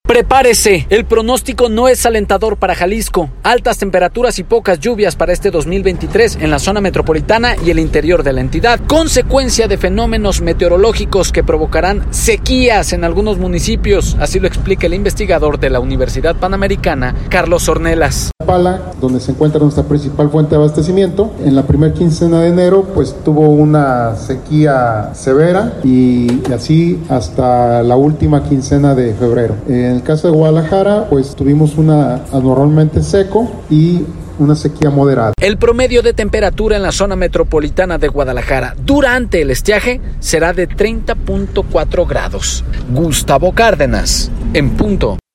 Prepárese, el pronóstico no es alentador para Jalisco. Altas temperaturas y pocas lluvias para este 2023 en la zona metropolitana y el interior de la entidad, consecuencia de fenómenos meteorológicos que provocarán sequías en algunos municipios, así lo explica el investigador de la Universidad Panamericana, Carlos Ornelas. Pala, donde se encuentra nuestra principal fuente de abastecimiento, en la primera quincena de enero pues tuvo una sequía severa y así hasta la última quincena de febrero. En el caso de Guadalajara pues tuvimos una anormalmente seco y una sequía moderada. El promedio de temperatura en la zona metropolitana de Guadalajara durante el estiaje será de 30.4 grados. Gustavo Cárdenas, en punto.